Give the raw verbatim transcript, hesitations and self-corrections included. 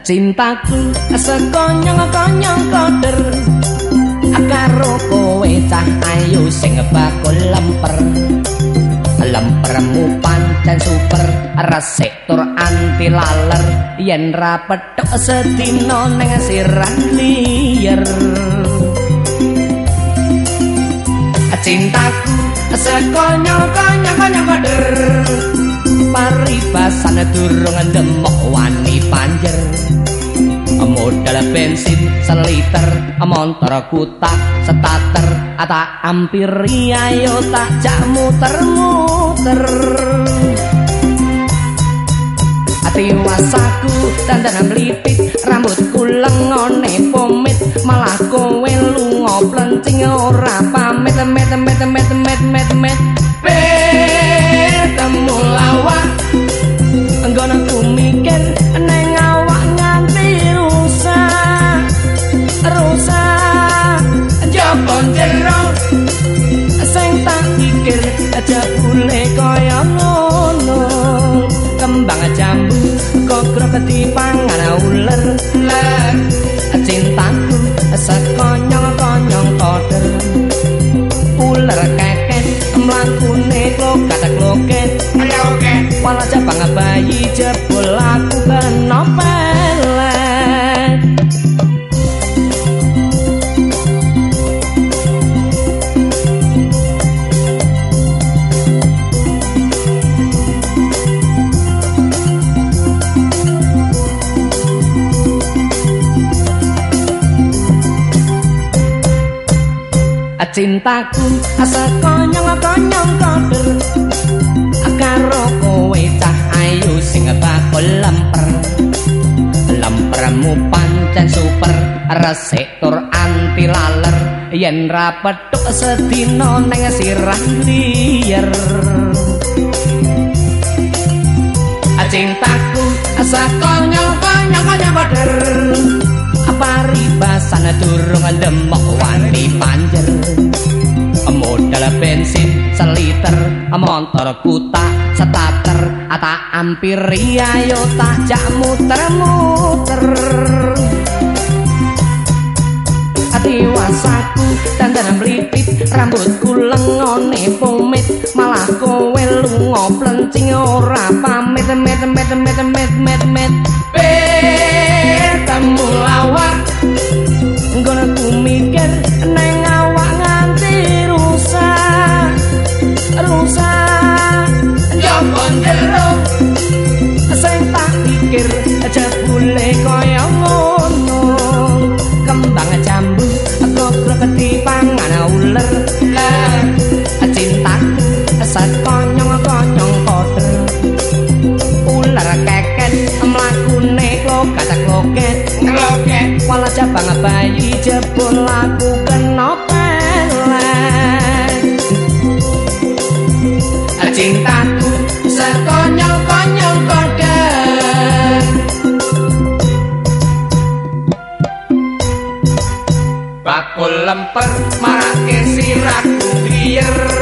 cintaku sekonyong-konyong koder karo kowe cah ayu sing bakul lemper lempermu pancen super resik tur anti laler yen ra petuk sedina ning sirah liyer cintaku sekonyong-konyong koder paribasan durung ndemok wani panjer modal bensin seliter montor kutak setater tak ampiri ayo tak jak muter-muter ati wasaku dandanan mlipit rambutku lengone pomit malah kowe lunga plencing ora pamit met met met met met met temu lawak nggono ku mikir neng awak nganti rusak rusak jabon jero sing tak pikir aja bule kaya ngono kembang jambu kokro ketipangan uler ler cintaku sekonyong-konyong koder uler keket mlakune klokat-kloket kloket malah jabang bayi jebul aku kena pelet cintaku sekonyong-konyong koder karo kowe cah ayu sing bakul lemper lempermu pancen super resik tur anti laler yen ra petuk sedina ning sirah liyer cintaku sekonyong-konyong koder paribasan durung ndemok wani panjer modal bensin seliter montor kutak setater tak ampiri ayo tak jak muter-muter ati wasaku dandanan mlipit rambutku lengone pomit malah kowe lunga plencing ora pamit met met met met met met temu lawak nggono ku mikir neng awak nganti rusak rusak jambon jero sing tak pikir aja bule kaya ngono kembang jambu kokro ketipangan uler ler cintaku sekonyong-konyong koder uler keket mlakune klokat-kloket kloket malah jabang bayi jebul aku kena pelet cintaku sekonyong-konyong koder bakul lemper marake sirahku biyer